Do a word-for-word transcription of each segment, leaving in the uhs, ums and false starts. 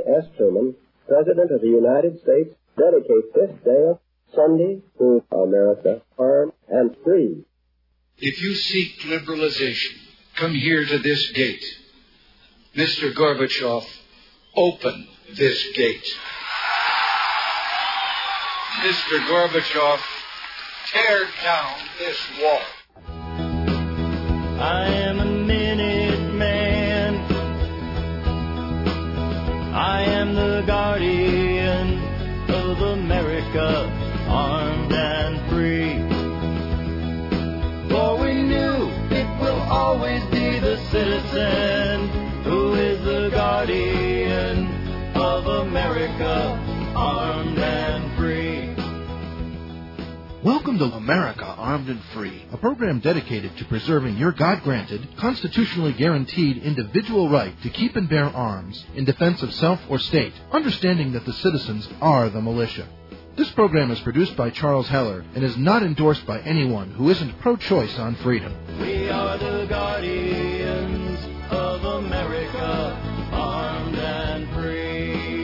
S. Truman, President of the United States, dedicates this day of Sunday to America, armed and free. If you seek liberalization, come here to this gate. Mister Gorbachev, open this gate. Mister Gorbachev, tear down this wall. I am a minute man. I am the guardian of America, armed and free. For we knew it will always be the citizen who is the guardian of America, armed and free. Welcome to America, Armed and Free, a program dedicated to preserving your God-granted, constitutionally guaranteed individual right to keep and bear arms in defense of self or state, understanding that the citizens are the militia. This program is produced by Charles Heller and is not endorsed by anyone who isn't pro-choice on freedom. We are the guardians of America, armed and free.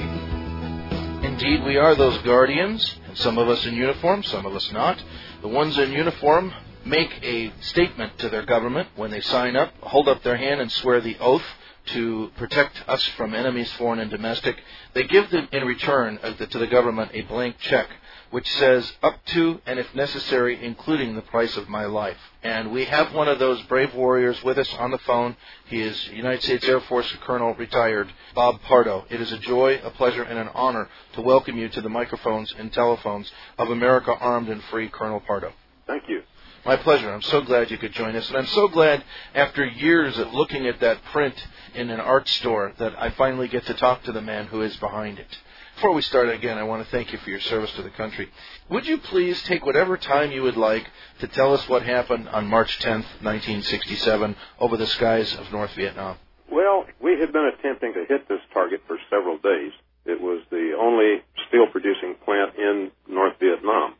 Indeed, we are those guardians. Some of us in uniform, some of us not. The ones in uniform make a statement to their government when they sign up, hold up their hand and swear the oath to protect us from enemies, foreign and domestic. They give them in return uh, to the government a blank check which says up to and if necessary including the price of my life. And we have one of those brave warriors with us on the phone. He is United States Air Force Colonel retired Bob Pardo. It is a joy, a pleasure, and an honor to welcome you to the microphones and telephones of America Armed and Free, Colonel Pardo. Thank you. My pleasure. I'm so glad you could join us. And I'm so glad after years of looking at that print in an art store that I finally get to talk to the man who is behind it. Before we start again, I want to thank you for your service to the country. Would you please take whatever time you would like to tell us what happened on March tenth, nineteen sixty-seven, over the skies of North Vietnam? Well, we had been attempting to hit this target for several days. It was the only steel-producing plant in North Vietnam.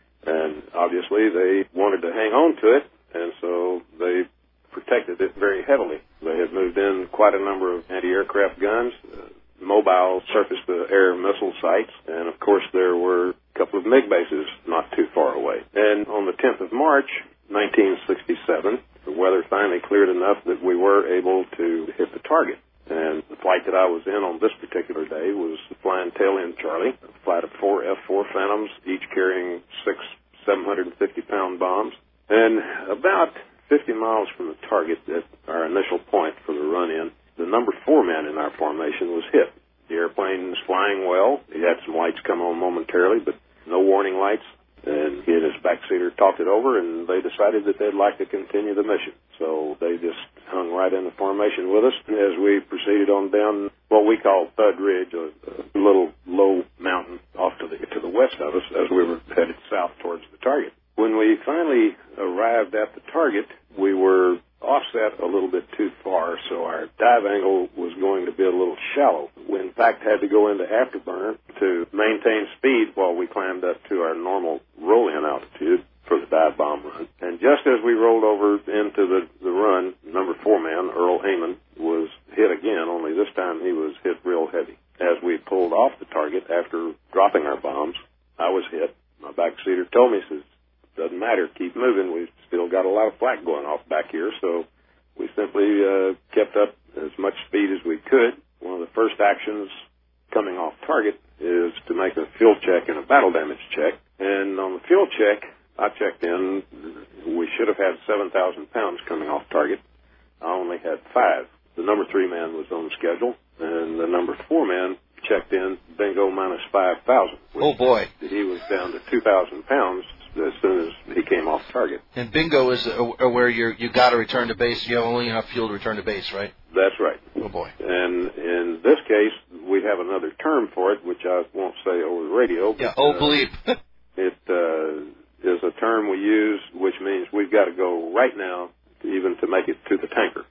And obviously they wanted to hang on to it, and so they protected it very heavily. They had moved in quite a number of anti-aircraft guns, uh, mobile surface-to-air missile sites, and of course there were a couple of MiG bases not too far away. And on the tenth of March, nineteen sixty-seven, the weather finally cleared enough that we were able to hit the target. And the flight that I was in on this particular day was flying tail-end Charlie, a flight of four F four Phantoms, each carrying six seven hundred fifty pound bombs. And about fifty miles from the target at our initial point for the run-in, the number four man in our formation was hit. The airplane was flying well. He had some lights come on momentarily, but no warning lights. And he and his backseater talked it over, and they decided that they'd like to continue the mission. So they just hung right in the formation with us as we proceeded on down what we call Thud Ridge, a, a little low mountain off to the to the west of us as we were headed south towards the target. When we finally arrived at the target, we were offset a little bit too far, so our dive angle was going to be a little shallow. We, in fact, had to go into afterburner to maintain speed while we climbed up to our normal roll-in altitude for the dive bomb run. And just as we rolled over into the, the run, number four man, Earl Heyman, was hit again, only this time he was hit real heavy. As we pulled off the target after dropping our bombs, I was hit. My backseater told me, says, doesn't matter, keep moving. We've still got a lot of flak going off back here, so we simply uh, kept up as much speed as we could. One of the first actions coming off target is to make a fuel check and a battle damage check. And on the fuel check, I checked in. We should have had seven thousand pounds coming off target. I only had five. The number three man was on schedule, and the number four man checked in, bingo, minus five thousand. Oh, boy. He was down to two thousand pounds as soon as he came off target. And bingo is uh, where you're, you got to return to base. You have only enough fuel to return to base, right? That's right. Oh, boy. And in this case, we have another term for it, which I won't say over the radio. But, yeah, oh, uh, bleep. it uh, is a term we use, which means we've got to go right now even to make it to the tanker.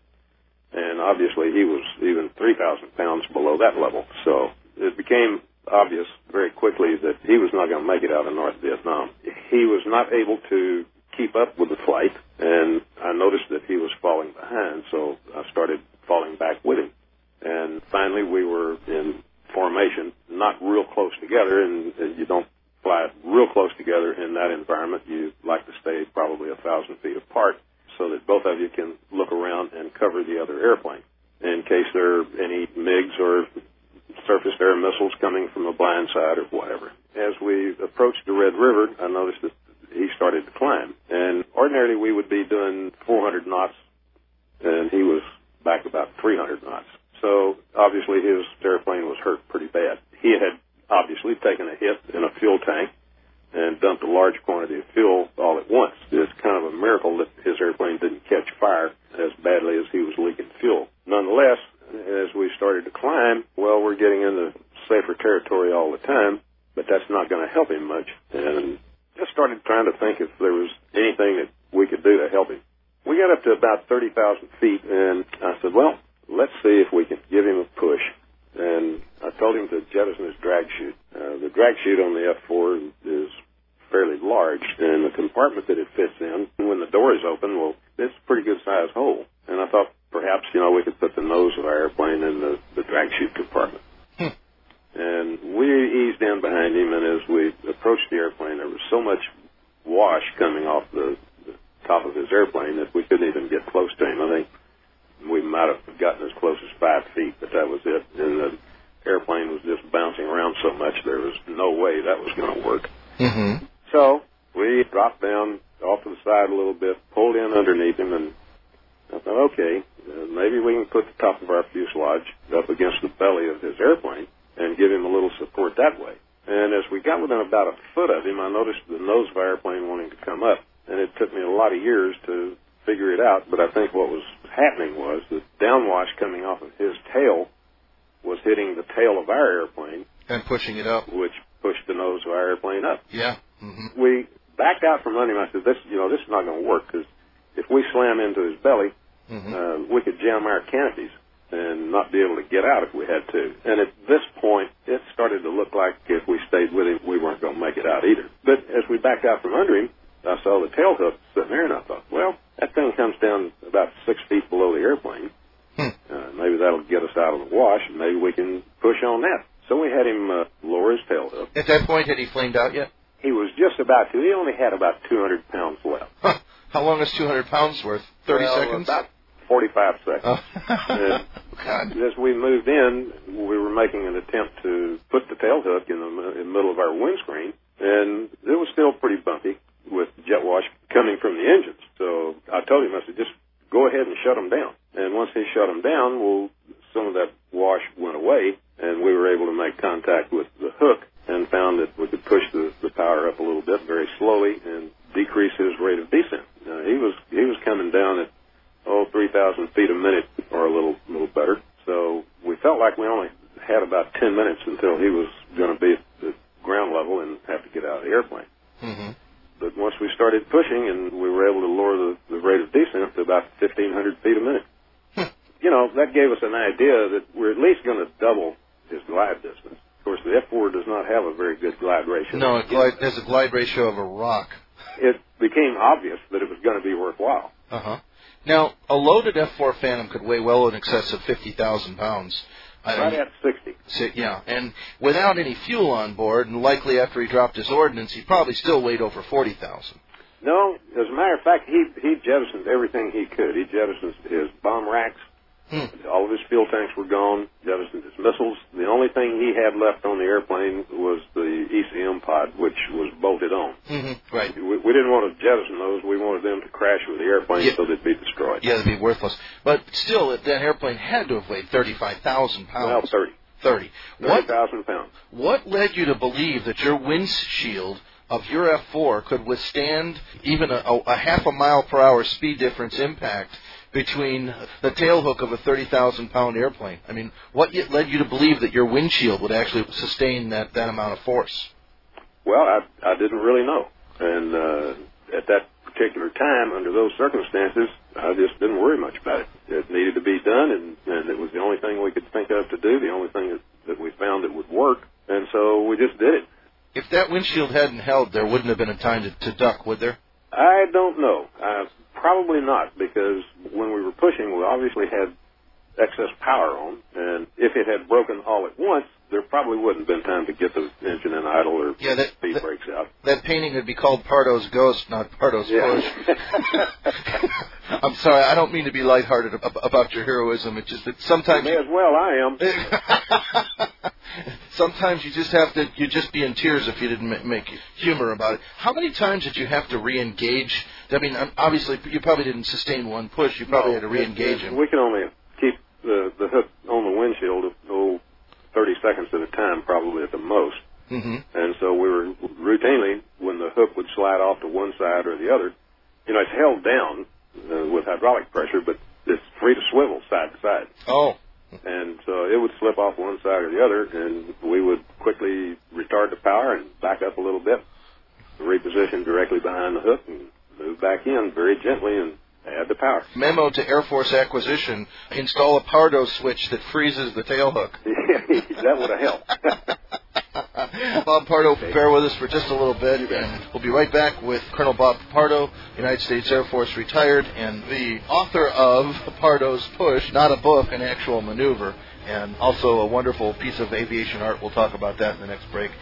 And obviously he was even three thousand pounds below that level. So it became obvious very quickly that he was not going to make it out of North Vietnam. He was not able to keep up with the flight, and I noticed that he was falling behind, so I started falling back with him. And finally we were in formation not real close together, and, and you don't fly real close together in that environment. You like to stay probably a thousand feet apart so that both of you can look around and cover the other airplane in case there are any MiGs or surface air missiles coming from a blind side or whatever. As we approached the Red River, I noticed that he started to climb. And ordinarily we would be doing four hundred knots, and he was back about three hundred knots. So obviously his airplane was hurt pretty bad. He had obviously taken a hit in a fuel tank and dumped a large quantity of fuel all at once. It's kind of a miracle that his airplane didn't catch fire as badly as he was leaking fuel. Nonetheless, as we started to climb, well, we're getting into safer territory all the time, but that's not going to help him much. And just started trying to think if there was anything that we could do to help him. We got up to about thirty thousand feet, and I said, well, let's see if we can give him a push. And I told him to jettison his drag chute. Uh, the drag chute on the F four is fairly large, and the compartment that it fits in, when the door is open, well, it's a pretty good-sized hole. And I thought perhaps, you know, we could put the nose of our airplane in the, the drag chute compartment. Hmm. And we eased in behind him, and as we approached the airplane, there was so much wash coming off the, the top of his airplane that we couldn't even get close to him. I think we might have gotten as close as five feet, but that was it. And the airplane was just bouncing around so much, there was no way that was going to work. Mm-hmm. So we dropped down off to the side a little bit, pulled in underneath him, and I thought, okay, uh, maybe we can put the top of our fuselage up against the belly of his airplane and give him a little support that way. And as we got within about a foot of him, I noticed the nose of our airplane wanting to come up. And it took me a lot of years to figure it out, but I think what was happening was the downwash coming off of his tail was hitting the tail of our airplane. And pushing it up. Which pushed the nose of our airplane up. Yeah. Mm-hmm. We backed out from under him. I said, this, you know, this is not going to work, because if we slam into his belly, mm-hmm. uh, we could jam our canopies and not be able to get out if we had to. And at this point, it started to look like if we stayed with him, we weren't going to make it out either. But as we backed out from under him, I saw the tail hook sitting there, and I thought, well, that thing comes down about six feet below the airplane. Hmm. Uh, maybe that'll get us out of the wash, and maybe we can push on that. So we had him uh, lower his tail hook. At that point, had he flamed out yet? He was just about to. He only had about two hundred pounds left. Huh. How long is two hundred pounds worth? thirty well, seconds? About forty-five seconds. Oh. And God. As we moved in, we were making an attempt to put the tail hook in the, in the middle of our windscreen, and it was still pretty bumpy with jet wash coming from the engines. So I told him, I said, just go ahead and shut them down. And once he shut them down, well, some of that wash went away, and we were able to make contact with the hook and found that we could push the, the power up a little bit very slowly and decrease his rate of descent. Uh, he was he was coming down at, oh, three thousand feet a minute or a little little better. So we felt like we only had about ten minutes until he was going to be at the ground level and have to get out of the airplane. Mm-hmm. But once we started pushing, and we were able to lower the, the rate of descent to about fifteen hundred feet a minute. You know, that gave us an idea that we're at least going to double his glide distance. Of course, the F four does not have a very good glide ratio. No, it glide, has a glide ratio of a rock. It became obvious that it was going to be worthwhile. Uh-huh. Now, a loaded F four Phantom could weigh well in excess of fifty thousand pounds. I right at sixty. So, yeah, and without any fuel on board, and likely after he dropped his ordnance, he probably still weighed over forty thousand. No, as a matter of fact, he he jettisoned everything he could. He jettisoned his bomb racks. Hmm. All of his fuel tanks were gone, jettisoned his missiles. The only thing he had left on the airplane was the E C M pod, which was bolted on. Mm-hmm. Right. We, we didn't want to jettison those. We wanted them to crash with the airplane yeah. so they'd be destroyed. Yeah, they'd be worthless. But still, that airplane had to have weighed thirty-five thousand pounds. Well, thirty. thirty. thirty thousand pounds. What led you to believe that your windshield of your F four could withstand even a, a, a half a mile per hour speed difference impact between the tailhook of a thirty thousand pound airplane? I mean, what led you to believe that your windshield would actually sustain that, that amount of force? Well, I, I didn't really know. And uh, at that particular time, under those circumstances, I just didn't worry much about it. It needed to be done, and, and it was the only thing we could think of to do, the only thing that, that we found that would work. And so we just did it. If that windshield hadn't held, there wouldn't have been a time to, to duck, would there? I don't know. Uh, probably not, because when we were pushing, we obviously had excess power on, and if it had broken all at once, there probably wouldn't have been time to get the engine in idle or yeah, that, speed that, brakes out. That painting would be called Pardo's Ghost, not Pardo's yeah. Push. I'm sorry, I don't mean to be lighthearted ab- about your heroism. It's just that sometimes... You may as well, I am. Sometimes you just have to, you'd just be in tears if you didn't make humor about it. How many times did you have to re-engage? I mean, obviously, you probably didn't sustain one push. You probably no, had to re-engage him. We could only keep the, the hook on the windshield oh, thirty seconds at a time, probably at the most. Mm-hmm. And so we were routinely, when the hook would slide off to one side or the other, you know, it's held down uh, with hydraulic pressure, but it's free to swivel side to side. Oh. And so it would slip off one side or the other, and we would quickly retard the power and back up a little bit, reposition directly behind the hook, and move back in very gently and add the power. Memo to Air Force Acquisition, install a Pardo switch that freezes the tail hook. That would have helped. Bob Pardo, bear with us for just a little bit, and we'll be right back with Colonel Bob Pardo, United States Air Force retired, and the author of Pardo's Push, not a book, an actual maneuver, and also a wonderful piece of aviation art. We'll talk about that in the next break.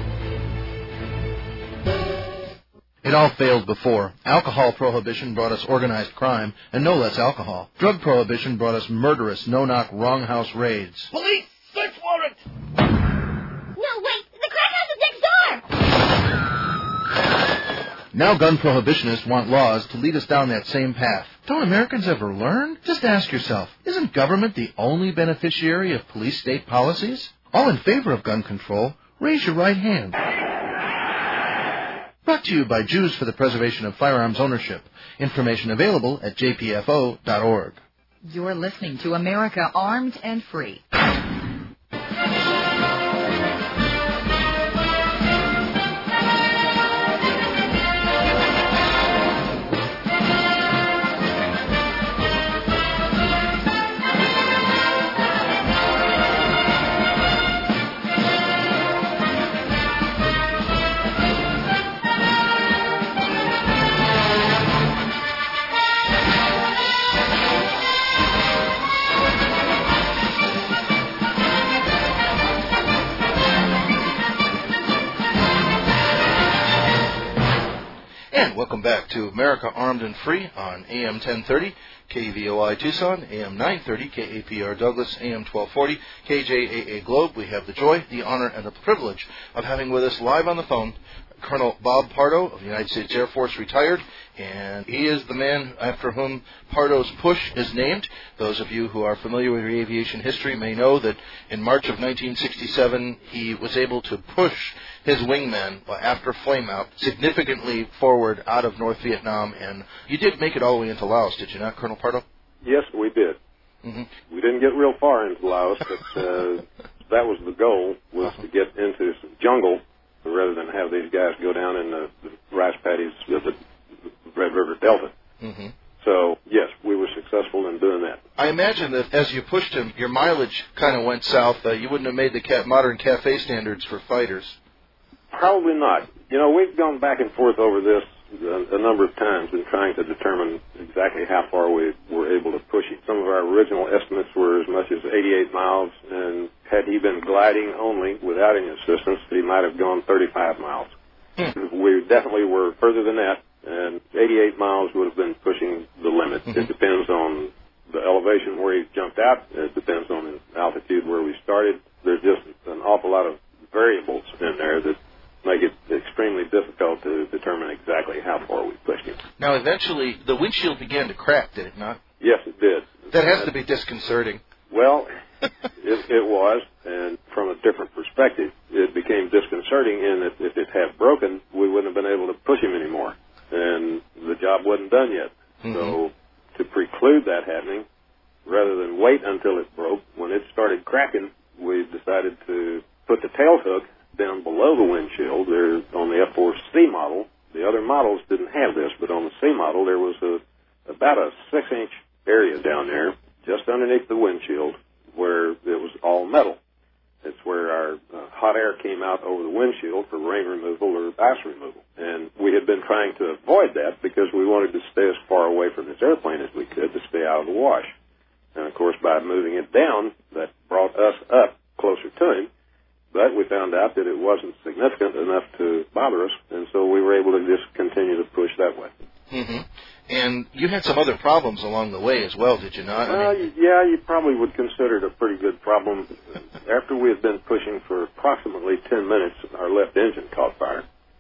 It all failed before. Alcohol prohibition brought us organized crime, and no less alcohol. Drug prohibition brought us murderous, no-knock, wrong-house raids. Police! Search warrant! No, wait! The crack house is next door! Now gun prohibitionists want laws to lead us down that same path. Don't Americans ever learn? Just ask yourself, isn't government the only beneficiary of police-state policies? All in favor of gun control, raise your right hand. Brought to you by Jews for the Preservation of Firearms Ownership. Information available at j p f o dot org. You're listening to America Armed and Free. Welcome back to America Armed and Free on A M ten thirty, K V O I Tucson, A M nine thirty, K A P R Douglas, A M twelve forty, K J A A Globe. We have the joy, the honor, and the privilege of having with us live on the phone Colonel Bob Pardo of the United States Air Force, retired, and he is the man after whom Pardo's Push is named. Those of you who are familiar with aviation history may know that in March of nineteen sixty-seven, he was able to push his wingman after flameout significantly forward out of North Vietnam, and you did make it all the way into Laos, did you not, Colonel Pardo? Yes, we did. Mm-hmm. We didn't get real far into Laos, but uh, that was the goal, was uh-huh. to get into some jungle rather than have these guys go down in the, the rice paddies of the Red River Delta. Mm-hmm. So, yes, we were successful in doing that. I imagine that as you pushed him, your mileage kind of went south. Uh, you wouldn't have made the ca- modern cafe standards for fighters. Probably not. You know, we've gone back and forth over this a, a number of times in trying to determine exactly how far we were able to push it. Some of our original estimates were as much as eighty-eight miles, and had he been gliding only without any assistance, he might have gone thirty-five miles. Hmm. We definitely were further than that, and eighty-eight miles would have been pushing the limit. Mm-hmm. It depends on the elevation where he jumped out. It depends on the altitude where we started. There's just an awful lot of variables in there that make it extremely difficult to determine exactly how far we pushed him. Now, eventually, the windshield began to crack, did it not? Yes, it did. That has to be disconcerting. Well, it, it was, and from a different perspective, it became disconcerting in that if it had broken, we wouldn't have been able to push him anymore, and the job wasn't done yet. Mm-hmm. So to preclude that happening, rather than wait until it broke, when it started cracking, we decided to put the tail hook down below the windshield. There, on the F four C model, the other models didn't have this, but on the C model there was a about a six-inch area down there, just underneath the windshield, where it was all metal. It's where our uh, hot air came out over the windshield for rain removal or ice removal. And we had been trying to avoid that because we wanted to stay as far away from this airplane as we could to stay out of the wash. And, of course, by moving it down, that brought us up closer to him. But we found out that it wasn't significant enough to bother us, and so we were able to just continue to push that way. Mm-hmm. And you had some other problems along the way as well, did you not? Uh, I mean... Yeah, you probably would consider it a pretty good problem. After we had been pushing for approximately ten minutes, our left engine caught fire,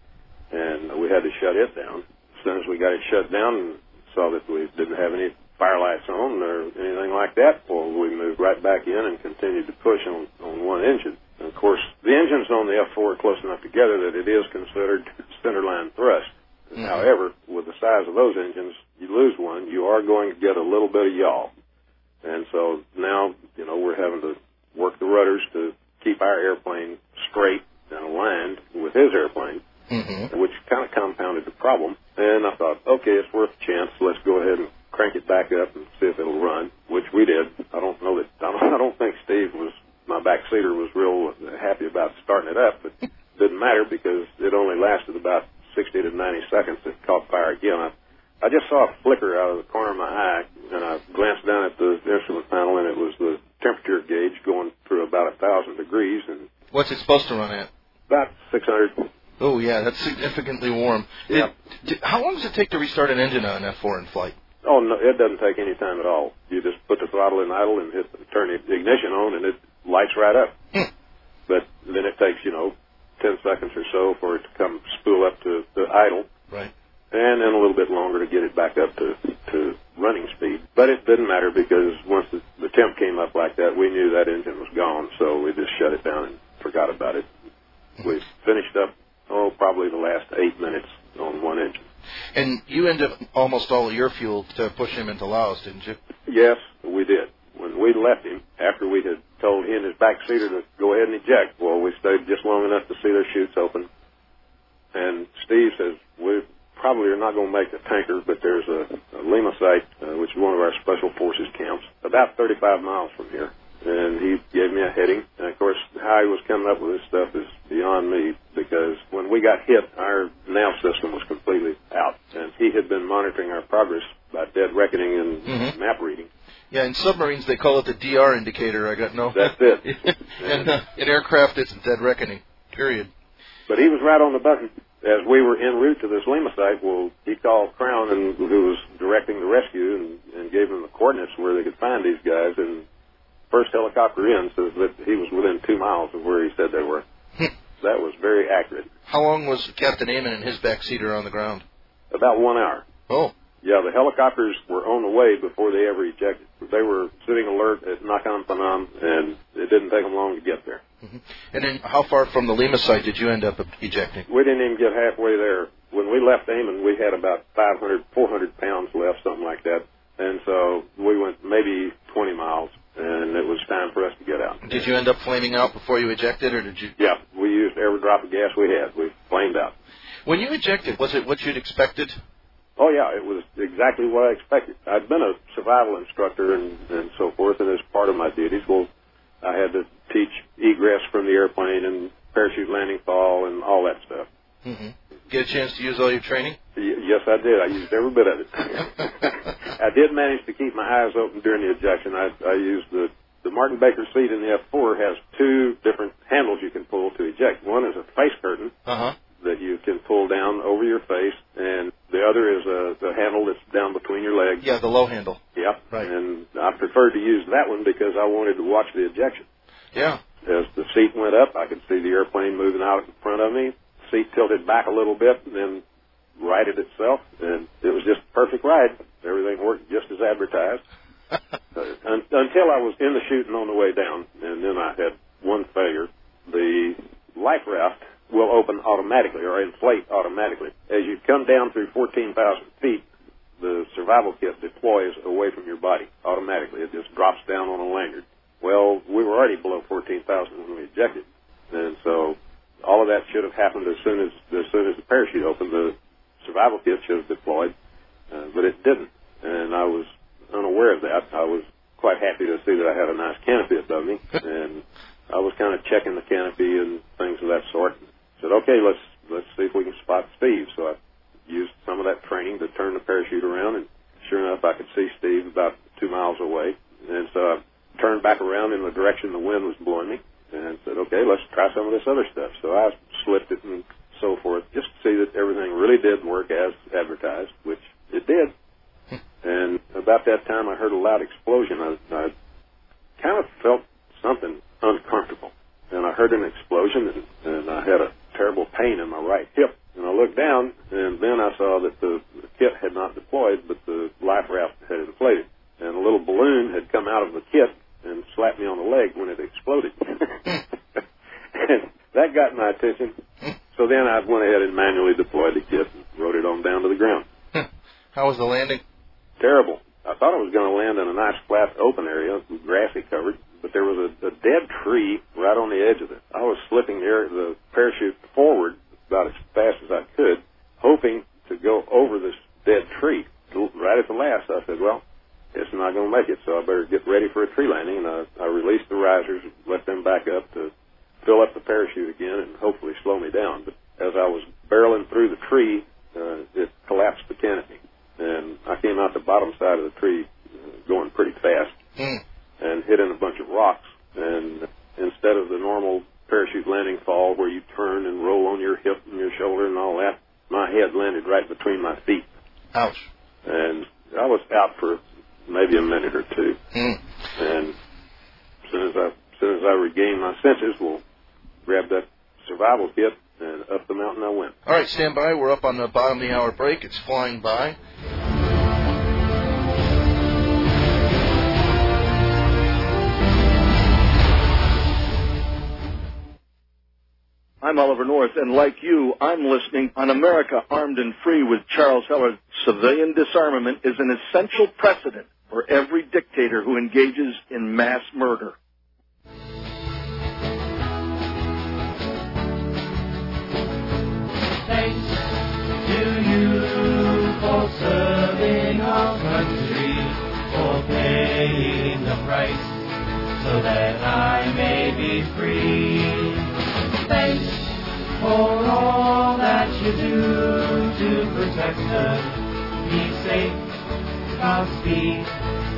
and we had to shut it down. As soon as we got it shut down and saw that we didn't have any fire lights on or anything like that, well, we moved right back in and continued to push on, on one engine. And of course, the engines on the F four are close enough together that it is considered centerline thrust. Mm-hmm. However, with the size of those engines, you lose one, you are going to get a little bit of yaw. And so now, you know, we're having to work the rudders to keep our airplane straight and aligned with his airplane, mm-hmm. which kind of compounded the problem. And I thought, okay, it's worth a chance. Let's go ahead and crank it back up and see if it'll run, which we did. I don't know that, I don't, I don't think Steve was, my backseater was real happy about starting it up, but it didn't matter because it only lasted about sixty to ninety seconds. It caught fire again. I, I just saw a flicker out of the corner of my eye, and I glanced down at the instrument panel, and it was the temperature gauge going through about a thousand degrees. And what's it supposed to run at? About six hundred. Oh, yeah, that's significantly warm. Yeah. Did, did, how long does it take to restart an engine on an F four in flight? Oh, no, it doesn't take any time at all. You just put the throttle in idle and hit, turn the ignition on, and it lights right up. Hmm. But then it takes, you know, ten seconds or so for it to come spool up to the idle. Right. And then a little bit longer to get it back up to, to running speed. But it didn't matter because once the, the temp came up like that, we knew that engine was gone, so we just shut it down and forgot about it. Mm-hmm. We finished up, oh, probably the last eight minutes on one engine. And you ended up almost all of your fuel to push him into Laos, didn't you? Yes, we did. When we left him, after we had told he and his backseater to go ahead and eject, well, we stayed just long enough to see their chutes open. And Steve says, we probably are not going to make the tanker, but there's a, a Lima site, uh, which is one of our special forces camps, about thirty-five miles from here. And he gave me a heading. And, of course, how he was coming up with this stuff is beyond me because when we got hit, our nav system was completely out. And he had been monitoring our progress by dead reckoning and mm-hmm. map reading. Yeah, in submarines they call it the D R indicator. I got no... That's it. and uh, in aircraft it's dead reckoning, period. But he was right on the button. As we were en route to this Lima site, well, he called Crown, and who was directing the rescue, and, and gave them the coordinates where they could find these guys. And first helicopter in says that he was within two miles of where he said they were. That was very accurate. How long was Captain Amon and his backseater on the ground? About one hour. Oh. Yeah, the helicopters were on the way before they ever ejected. They were sitting alert at Nakhon Phanom, and it didn't take them long to get there. Mm-hmm. And then how far from the Lima site did you end up ejecting? We didn't even get halfway there. When we left Amon, we had about five hundred, four hundred pounds left, something like that. And so we went maybe twenty miles, and it was time for us to get out. Did you end up flaming out before you ejected, or did you? Yeah, we used every drop of gas we had. We flamed out. When you ejected, was it what you'd expected? Oh, yeah, it was exactly what I expected. I'd been a survival instructor and, and so forth, and as part of my duties, well, I had to teach egress from the airplane and parachute landing fall and all that stuff. Mm-hmm. Get a chance to use all your training? Y- yes, I did. I used every bit of it. I did manage to keep my eyes open during the ejection. I, I used the, the Martin Baker seat in the F four has two different handles you can pull to eject. One is a face curtain. Uh-huh. That you can pull down over your face, and the other is a the handle that's down between your legs. Yeah, the low handle. Yep. Right. And I preferred to use that one because I wanted to watch the ejection. Yeah. As the seat went up, I could see the airplane moving out in front of me. The seat tilted back a little bit and then righted itself, and it was just a perfect ride. Everything worked just as advertised. uh, un- until I was in the chute and on the way down, and then I had one failure. The life raft will open automatically or inflate automatically. As you come down through fourteen thousand feet, the survival kit deploys away from your body automatically. It just drops down on a lanyard. Well, we were already below fourteen thousand when we ejected, and so all of that should have happened as soon as as soon as the parachute opened. The survival kit should have deployed, uh, but it didn't, and I was unaware of that. I was quite happy to see that I had a nice canopy above me, and I was kind of checking the canopy and things of that sort. Said, okay, let's let's see if we can spot Steve. So I used some of that training to turn the parachute around, and sure enough, I could see Steve about two miles away. And so I turned back around in the direction the wind was blowing me and said, okay, let's try some of this other stuff. So I slipped it and so forth just to see that everything really did work as advertised, which it did. And about that time, I heard a loud explosion. I, I kind of felt something uncomfortable. And I heard an explosion, and, and I had a terrible pain in my right hip. And I looked down, and then I saw that the, the kit had not deployed, but the life raft had inflated. And a little balloon had come out of the kit and slapped me on the leg when it exploded. And that got my attention. So then I went ahead and manually deployed the kit and rode it on down to the ground. How was the landing? Terrible. I thought I was going to land in a nice flat open area, grassy covered, but there was a, a dead tree right on the edge of it. I was slipping the, air, the parachute forward about as fast as I could, hoping to go over this dead tree. Right at the last, I said, well, it's not going to make it, so I better get ready for a tree landing. And I, I released the risers, let them back up to fill up the parachute again and hopefully slow me down. But as I was barreling through the tree, uh, it collapsed the canopy. And I came out the bottom side of the tree uh, going pretty fast mm. and hit in a bunch of rocks. And instead of the normal parachute landing fall where you turn and roll on your hip and your shoulder and all that, my head landed right between my feet. Ouch. And I was out for maybe a minute or two. Mm. And as soon as I, as soon as I regained my senses, we'll grab that survival kit, and up the mountain I went. All right, stand by. We're up on the bottom of the hour break. It's flying by. I'm Oliver North, and like you, I'm listening on America Armed and Free with Charles Heller. Civilian disarmament is an essential precedent for every dictator who engages in mass murder. Thanks to you for serving our country, for paying the price so that I may be free. Thanks for all that you do to protect us. Be safe, Godspeed.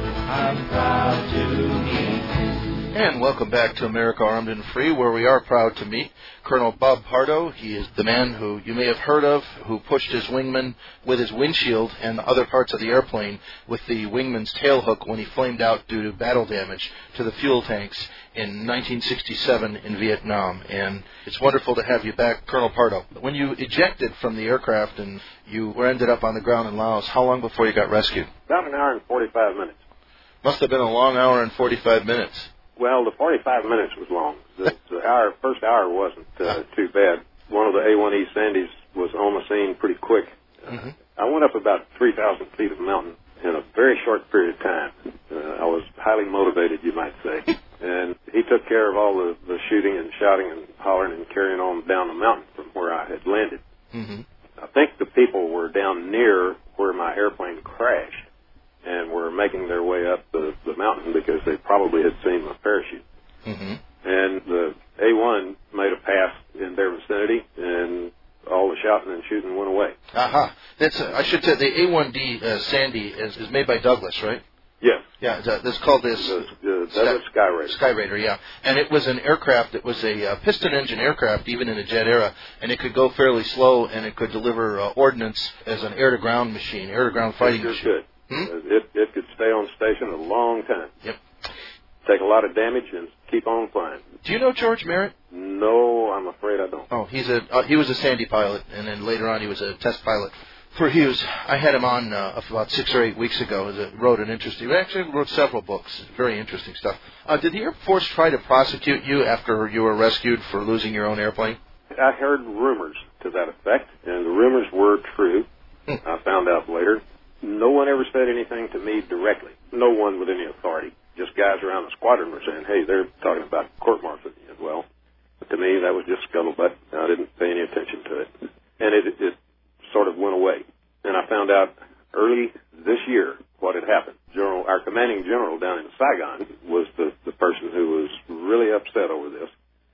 I'm proud to meet you. And welcome back to America Armed and Free, where we are proud to meet Colonel Bob Pardo. He is the man who you may have heard of, who pushed his wingman with his windshield and other parts of the airplane with the wingman's tailhook when he flamed out due to battle damage to the fuel tanks in nineteen sixty-seven in Vietnam. And it's wonderful to have you back, Colonel Pardo. When you ejected from the aircraft and you were ended up on the ground in Laos, how long before you got rescued? About an hour and forty-five minutes. Must have been a long hour and forty-five minutes. Well, the forty-five minutes was long. The, the hour, first hour wasn't uh, too bad. One of the A one E Sandys was on the scene pretty quick. Mm-hmm. I went up about three thousand feet of mountain in a very short period of time. Uh, I was highly motivated, you might say. And he took care of all the, the shooting and shouting and hollering and carrying on down the mountain from where I had landed. Mm-hmm. I think the people were down near where my airplane crashed and were making their way up the, the mountain because they probably had seen my parachute. Mm-hmm. And the A one made a pass in their vicinity, and all the shouting and shooting went away. Aha. Uh-huh. That's uh, I should say the A one D uh, Sandy is, is made by Douglas, right? Yes. Yeah, it's, uh, it's called this... The, the, that was Sky Raider. Sky Raider, yeah. And it was an aircraft that was a uh, piston engine aircraft, even in the jet era, and it could go fairly slow, and it could deliver uh, ordnance as an air-to-ground machine, air-to-ground fighting sure machine. Could. Hmm? It, it could stay on station a long time. Yep. Take a lot of damage and keep on flying. Do you know George Merritt? No, I'm afraid I don't. Oh, he's a uh, he was a Sandy pilot, and then later on he was a test pilot for Hughes. I had him on uh, about six or eight weeks ago. He wrote an interesting, he actually wrote several books, very interesting stuff. Uh, did the Air Force try to prosecute you after you were rescued for losing your own airplane? I heard rumors to that effect, and the rumors were true. I found out later. No one ever said anything to me directly. No one with any authority. Just guys around the squadron were saying, hey, they're talking about court-martialing you. Well, but to me, that was just scuttlebutt. I didn't pay any attention to it. And it, it sort of went away. And I found out early this year what had happened. General, our commanding general down in Saigon was the, the person who was really upset over this.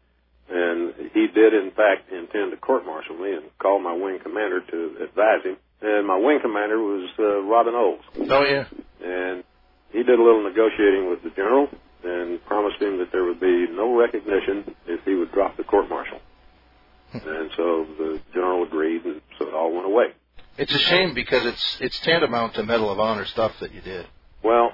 And he did, in fact, intend to court-martial me and call my wing commander to advise him. And my wing commander was uh, Robin Olds. Oh, yeah. And he did a little negotiating with the general and promised him that there would be no recognition if he would drop the court-martial. And so the general agreed, and so it all went away. It's a shame because it's it's tantamount to Medal of Honor stuff that you did. Well,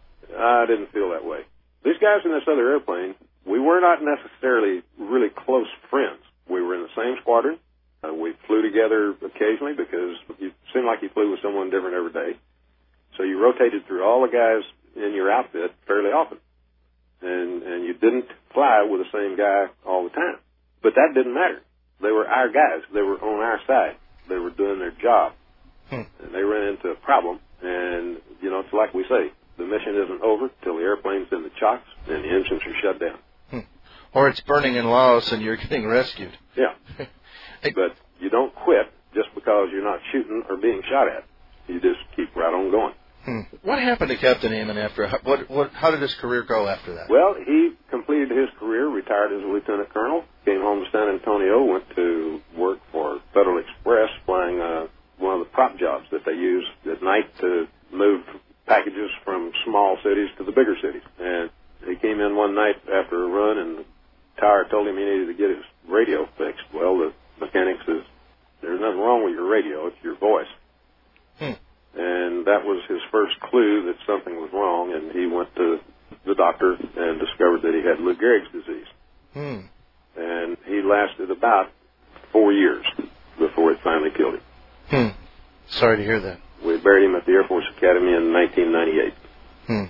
I didn't feel that way. These guys in this other airplane, we were not necessarily really close friends. We were in the same squadron. Uh, we flew together occasionally because you seemed like you flew with someone different every day. So you rotated through all the guys in your outfit fairly often. And, and you didn't fly with the same guy all the time. But that didn't matter. They were our guys. They were on our side. They were doing their job. Hmm. And they ran into a problem. And, you know, it's like we say, the mission isn't over till the airplane's in the chocks and the engines are shut down. Hmm. Or it's burning in Laos and you're getting rescued. Yeah. But you don't quit just because you're not shooting or being shot at. You just keep right on going. Hmm. What happened to Captain Amon after? What, what, how did his career go after that? Well, he completed his career, retired as a lieutenant colonel, came home to San Antonio, went to work for Federal Express, flying uh, one of the prop jobs that they use at night to move packages from small cities to the bigger cities. And he came in one night after a run, and the tower told him he needed to get his radio fixed. Well, the mechanic says, "There's nothing wrong with your radio, it's your voice." Hmm. And that was his first clue that something was wrong, and he went to the doctor and discovered that he had Lou Gehrig's disease. Hmm. And he lasted about four years before it finally killed him. Hmm. Sorry to hear that. We buried him at the Air Force Academy in nineteen ninety-eight. Hmm.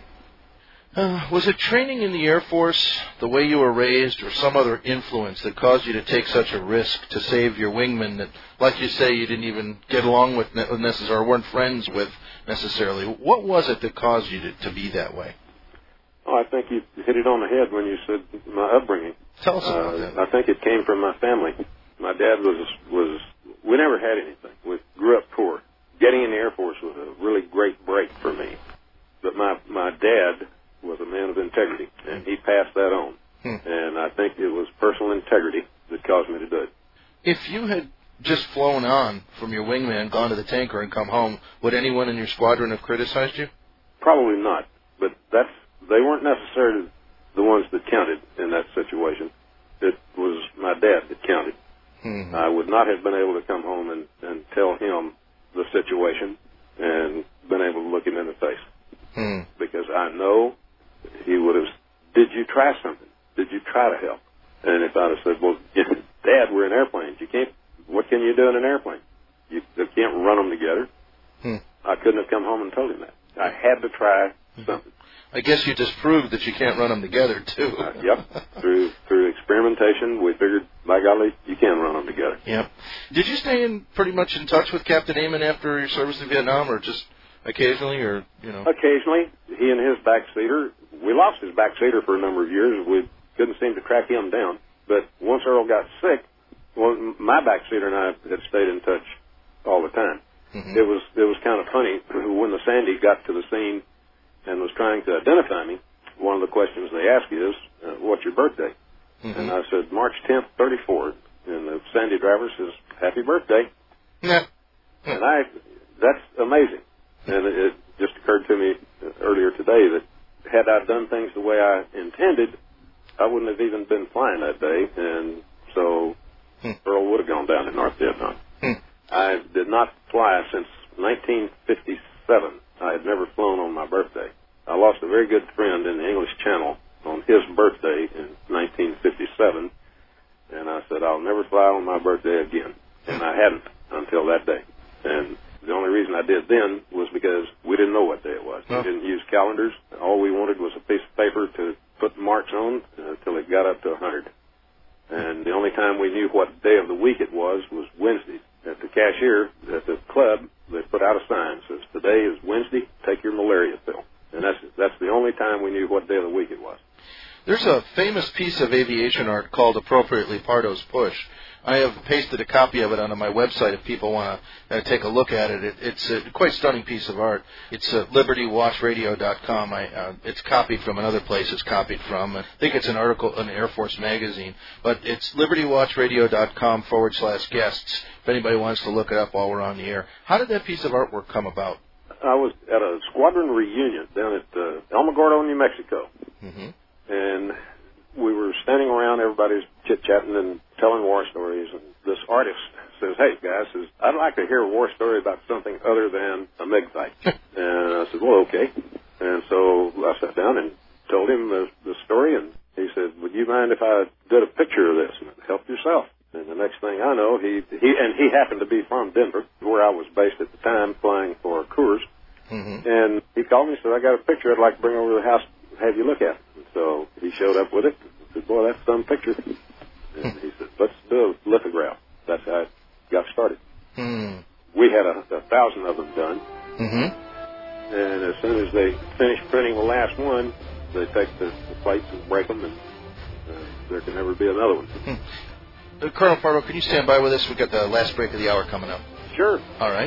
Uh, was it training in the Air Force, the way you were raised, or some other influence that caused you to take such a risk to save your wingman that, like you say, you didn't even get along with necessarily, or weren't friends with necessarily? What was it that caused you to, to be that way? Oh, I think you hit it on the head when you said my upbringing. Tell us about uh, that. I think it came from my family. My dad was, was we never had anything. We grew up poor. Getting in the Air Force was a really great break for me. But my, my dad was a man of integrity, and he passed that on. Hmm. And I think it was personal integrity that caused me to do it. If you had just flown on from your wingman, gone to the tanker, and come home, would anyone in your squadron have criticized you? Probably not, but that's they weren't necessarily the ones that counted in that situation. It was my dad that counted. Hmm. I would not have been able to come home and, and tell him the situation and been able to look him in the face. Hmm. Because I know he would have, did you try something? Did you try to help? And if I'd have said, well, Dad, we're in airplanes. You can't, what can you do in an airplane? You, you can't run them together. Hmm. I couldn't have come home and told him that. I had to try something. I guess you just proved that you can't run them together, too. uh, yep. Through through experimentation, we figured, by golly, you can run them together. Yep. Did you stay in pretty much in touch with Captain Amon after your service in Vietnam, or just occasionally, or, you know? Occasionally. He and his backseater, we lost his backseater for a number of years. We couldn't seem to track him down. But once Earl got sick, well, my backseater and I had stayed in touch all the time. Mm-hmm. It was it was kind of funny. When the Sandy got to the scene and was trying to identify me, one of the questions they ask is, uh, what's your birthday? Mm-hmm. And I said, March tenth, thirty-four. And the Sandy driver says, happy birthday. Yeah. And I, that's amazing. And it, it just occurred to me earlier today that had I done things the way I intended, I wouldn't have even been flying that day. And so hmm. Earl would have gone down to North Vietnam. Hmm. I did not fly since nineteen fifty-seven. I had never flown on my birthday. I lost a very good friend in the English Channel on his birthday in nineteen fifty-seven. And I said, I'll never fly on my birthday again. And I hadn't until that day. And the only reason I did then was because we didn't know what day it was. Oh. We didn't use calendars. All we wanted was a piece of paper to put marks on until it got up to one hundred. And the only time we knew what day of the week it was was Wednesday. At the cashier at the club, they put out a sign that says, today is Wednesday, take your malaria pill. And that's that's the only time we knew what day of the week it was. There's a famous piece of aviation art called appropriately Pardo's Push. I have pasted a copy of it onto my website if people want to uh, take a look at it. it. It's a quite stunning piece of art. It's uh, liberty watch radio dot com. I, uh, it's copied from another place it's copied from. I think it's an article in Air Force Magazine. But it's liberty watch radio dot com forward slash guests if anybody wants to look it up while we're on the air. How did that piece of artwork come about? I was at a squadron reunion down at uh, Alamogordo, New Mexico. Mm-hmm. And we were standing around, everybody's chit-chatting and telling war stories. And this artist says, hey, guys, says, I'd like to hear a war story about something other than a MiG fight. And I said, well, okay. And so I sat down and told him the, the story, and he said, would you mind if I did a picture of this? And help yourself. And the next thing I know, he, he and he happened to be from Denver, where I was based at the time, flying for Coors. Mm-hmm. And he called me and said, I got a picture I'd like to bring over to the house and have you look at. And so he showed up with it. I said, boy, that's some picture. And he said, let's do a lithograph. That's how it got started. Mm-hmm. We had a, a thousand of them done. Mm-hmm. And as soon as they finished printing the last one, they take the, the plates and break them, and uh, there can never be another one. Uh, Colonel Pardo, can you stand by with us? We've got the last break of the hour coming up. Sure. All right.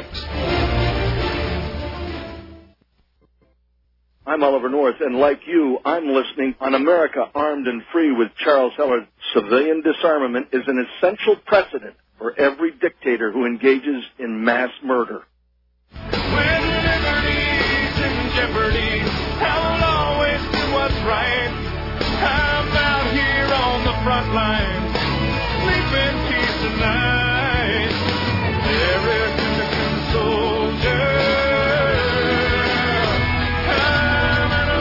I'm Oliver North, and like you, I'm listening on America Armed and Free with Charles Heller. Civilian disarmament is an essential precedent for every dictator who engages in mass murder. When liberty's in jeopardy, I'll always do what's right. I'm out here on the front lines, sleep in peace tonight. American soldier, I'm an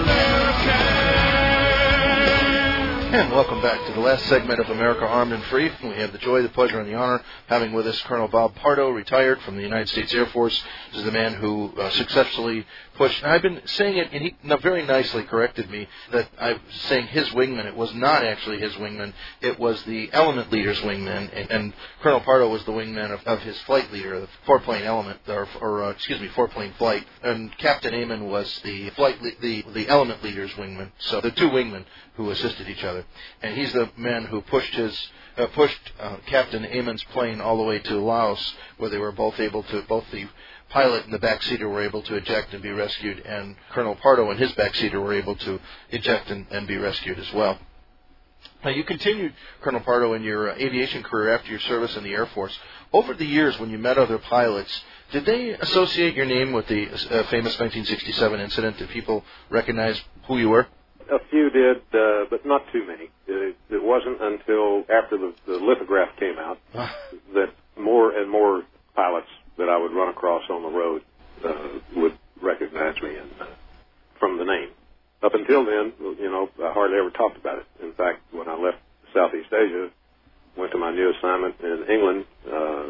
American. And welcome back to the last segment of America Armed and Free. We have the joy, the pleasure, and the honor having with us Colonel Bob Pardo, retired from the United States Air Force. This is the man who uh, successfully pushed, and I've been saying it, and he very nicely corrected me, that I was saying his wingman. It was not actually his wingman. It was the element leader's wingman, and, and Colonel Pardo was the wingman of, of his flight leader, the four-plane element, or, or uh, excuse me, four-plane flight. And Captain Amon was the flight le- the, the element leader's wingman. So the two wingmen who assisted each other. And he's the man who pushed his uh, pushed uh, Captain Amon's plane all the way to Laos, where they were both able to, both the pilot and the backseater were able to eject and be rescued, and Colonel Pardo and his backseater were able to eject and, and be rescued as well. Now, you continued, Colonel Pardo, in your uh, aviation career after your service in the Air Force. Over the years, when you met other pilots, did they associate your name with the uh, famous nineteen sixty-seven incident? Did people recognize who you were? A few did, uh, but not too many. It, it wasn't until after the, the lithograph came out that more and more pilots that I would run across on the road uh, would recognize me and, uh, from the name. Up until then, you know, I hardly ever talked about it. In fact, when I left Southeast Asia, went to my new assignment in England, uh,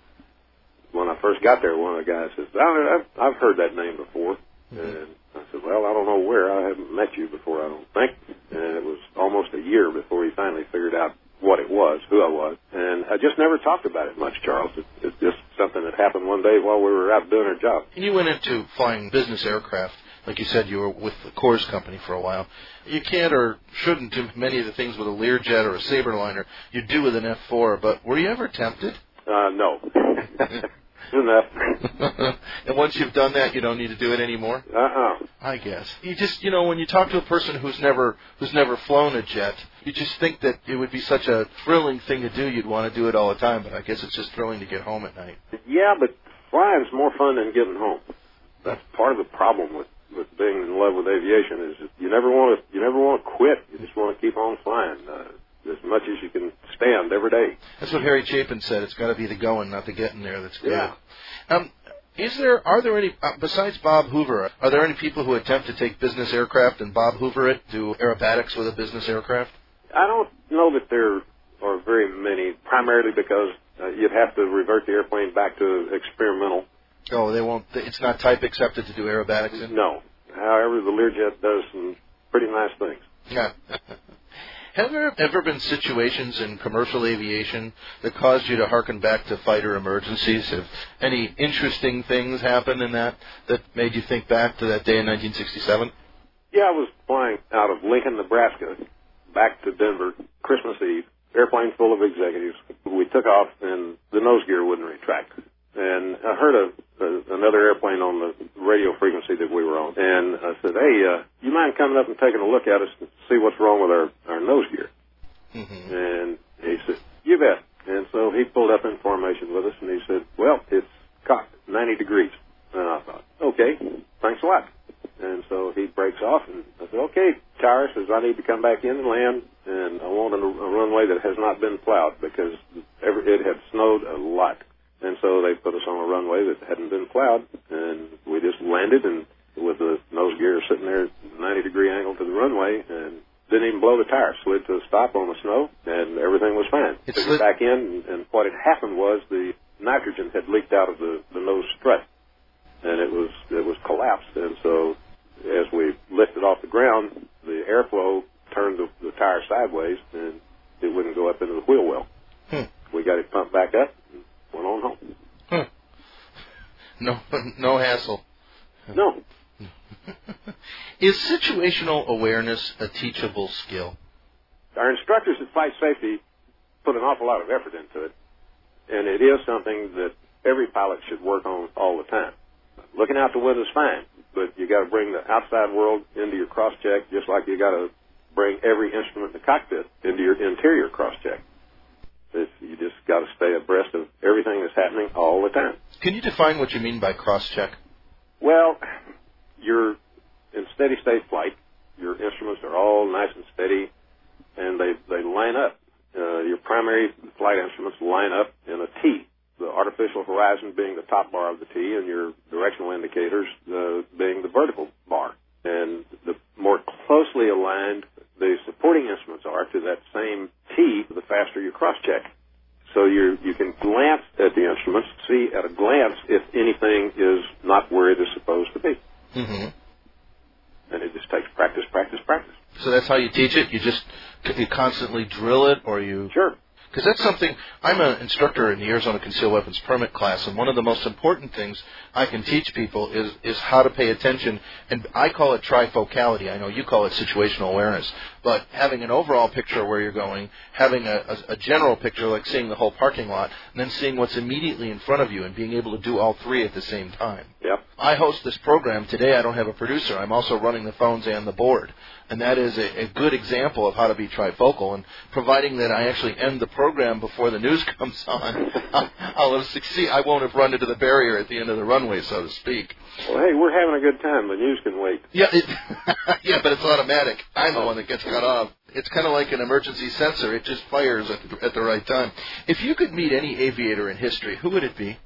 when I first got there, one of the guys says, I've, I've heard that name before. Mm-hmm. And I said, well, I don't know where. I haven't met you before, I don't think. And it was almost a year before he finally figured out what it was, who I was. And I just never talked about it much, Charles. It, it's just something that happened one day while we were out doing our job. And you went into flying business aircraft. Like you said, you were with the Coors Company for a while. You can't or shouldn't do many of the things with a Learjet or a Sabreliner you do with an F four, but were you ever tempted? Uh, no. Enough. And once you've done that, you don't need to do it anymore? Uh-uh. I guess. You just, you know, when you talk to a person who's never who's never flown a jet, you just think that it would be such a thrilling thing to do, you'd want to do it all the time, but I guess it's just thrilling to get home at night. Yeah, but flying's more fun than getting home. That's part of the problem with, with being in love with aviation is you never want to you never want to quit. You just want to keep on flying. Uh, as much as you can stand every day. That's what Harry Chapin said. It's got to be the going, not the getting there. That's good. Yeah. Um, is there? Are there any uh, besides Bob Hoover? Are there any people who attempt to take business aircraft and Bob Hoover it, do aerobatics with a business aircraft? I don't know that there are very many. Primarily because uh, you'd have to revert the airplane back to experimental. Oh, they won't. It's not type accepted to do aerobatics in? No. However, the Learjet does some pretty nice things. Yeah. Have there ever been situations in commercial aviation that caused you to hearken back to fighter emergencies? Have any interesting things happened in that that made you think back to that day in nineteen sixty-seven? Yeah, I was flying out of Lincoln, Nebraska, back to Denver, Christmas Eve, airplane full of executives. We took off, and the nose gear wouldn't retract. And I heard a, a, another airplane on the radio frequency that we were on. And I said, hey, uh, you mind coming up and taking a look at us and see what's wrong with our, our nose gear? Mm-hmm. And he said, you bet. And so he pulled up in formation with us, and he said, well, it's cocked ninety degrees. And I thought, okay. I need to come back in and land, and I want a, a runway that has not been plowed because every, it had snowed a lot. And so they put us on a runway that hadn't been plowed, and we just landed, and with the nose gear sitting there at ninety degree angle to the runway, and didn't even blow the tire. Slid to a stop on the snow, and everything was fine. It Took slid- it back in, and, and what had happened was the nitrogen had leaked out of the, the nose strut, and it was it was collapsed. And so as we lifted off the ground, the airflow turned the, the tire sideways, and it wouldn't go up into the wheel well. Hmm. We got it pumped back up and went on home. Huh. No, no hassle. No. Is situational awareness a teachable skill? Our instructors at Flight Safety put an awful lot of effort into it, and it is something that every pilot should work on all the time. Looking out the window is fine, but you got to bring the outside world into your cross-check, just like you got to bring every instrument in the cockpit into your interior cross-check. It's, you just got to stay abreast of everything that's happening all the time. Can you define what you mean by cross-check? Well, you're in steady-state flight. Your instruments are all nice and steady, and they, they line up. Uh, your primary flight instruments line up in a T, the artificial horizon being the top bar of the T, and your directional indicators uh, being the vertical bar. And the more closely aligned the supporting instruments are to that same T, the faster you cross-check. So you you can glance at the instruments, see at a glance if anything is not where it is supposed to be. Mm-hmm. And it just takes practice, practice, practice. So that's how you teach it? You just you constantly drill it, or you... Sure. Because that's something, I'm an instructor in the Arizona Concealed Weapons Permit class, and one of the most important things I can teach people is, is how to pay attention, and I call it trifocality. I know you call it situational awareness, but having an overall picture of where you're going, having a, a, a general picture like seeing the whole parking lot, and then seeing what's immediately in front of you and being able to do all three at the same time. Yep. I host this program. Today I don't have a producer. I'm also running the phones and the board. And that is a, a good example of how to be trifocal. And providing that I actually end the program before the news comes on, I'll, I'll succeed. I won't have run into the barrier at the end of the runway, so to speak. Well, hey, we're having a good time. The news can wait. Yeah, it, yeah, but it's automatic. I'm the one that gets cut off. It's kind of like an emergency sensor. It just fires at the, at the right time. If you could meet any aviator in history, who would it be?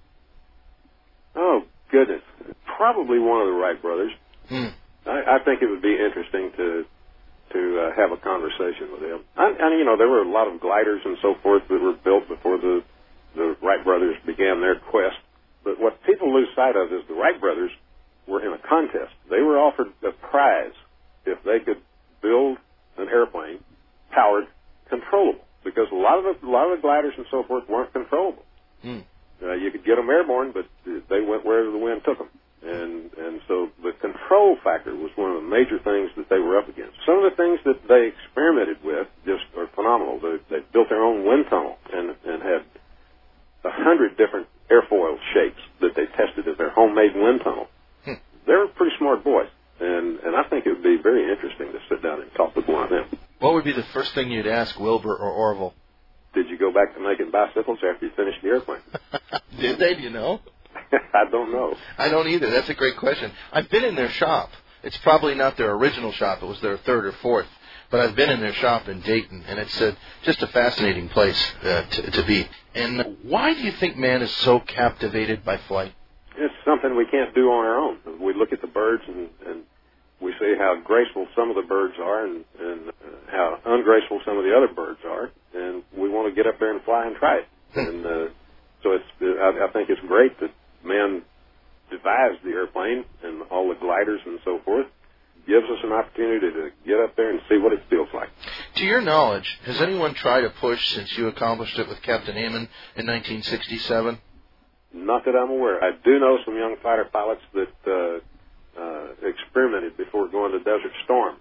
Oh, goodness. Probably one of the Wright brothers. Hmm. I, I think it would be interesting to to uh, have a conversation with them. And, and, you know, there were a lot of gliders and so forth that were built before the, the Wright brothers began their quest. But what people lose sight of is the Wright brothers were in a contest. They were offered a prize if they could build an airplane powered controllable, because a lot of the, a lot of the gliders and so forth weren't controllable. Hmm. Uh, you could get them airborne, but they went wherever the wind took them. And and so the control factor was one of the major things that they were up against. Some of the things that they experimented with just are phenomenal. They, they built their own wind tunnel and, and had a hundred different airfoil shapes that they tested as their homemade wind tunnel. Hmm. They were pretty smart boys, and, and I think it would be very interesting to sit down and talk with one of them. What would be the first thing you'd ask Wilbur or Orville? Did you go back to making bicycles after you finished the airplane? Did they, do you know? I don't know. I don't either. That's a great question. I've been in their shop. It's probably not their original shop. It was their third or fourth. But I've been in their shop in Dayton, and it's a, just a fascinating place uh, to, to be. And why do you think man is so captivated by flight? It's something we can't do on our own. We look at the birds, and, and we see how graceful some of the birds are and, and uh, how ungraceful some of the other birds are. And we want to get up there and fly and try it. and uh, so it's, I, I think it's great that man devised the airplane and all the gliders and so forth, gives us an opportunity to get up there and see what it feels like. To your knowledge, has anyone tried to push since you accomplished it with Captain Amon in nineteen sixty-seven? Not that I'm aware. I do know some young fighter pilots that uh, uh, experimented before going to Desert Storm.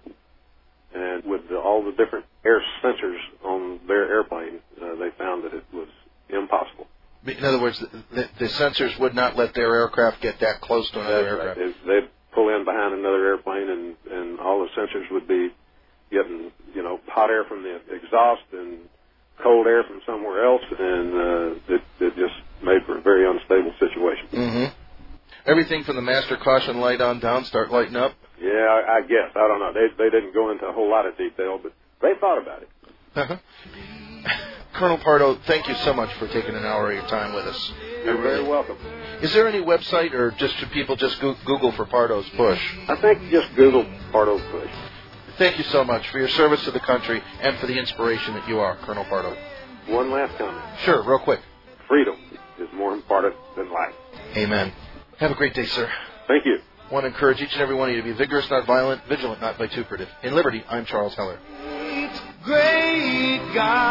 And with the, all the different air sensors on their airplane, uh, they found that it was impossible. In other words, the, the sensors would not let their aircraft get that close to another That's aircraft. Right. They, they'd pull in behind another airplane, and, and all the sensors would be getting, you know, hot air from the exhaust and cold air from somewhere else, and uh, it, it just made for a very unstable situation. Mm-hmm. Everything from the master caution light on down start lighting up? Yeah, I, I guess. I don't know. They they didn't go into a whole lot of detail, but they thought about it. Uh-huh. Colonel Pardo, thank you so much for taking an hour of your time with us. You're really very welcome. Is there any website, or just should people just go- Google for Pardo's Bush? I think just Google Pardo's Bush. Thank you so much for your service to the country and for the inspiration that you are, Colonel Pardo. One last comment. Sure, real quick. Freedom is more important than life. Amen. Have a great day, sir. Thank you. I want to encourage each and every one of you to be vigorous, not violent, vigilant, not vituperative. In liberty, I'm Charles Heller. Great God.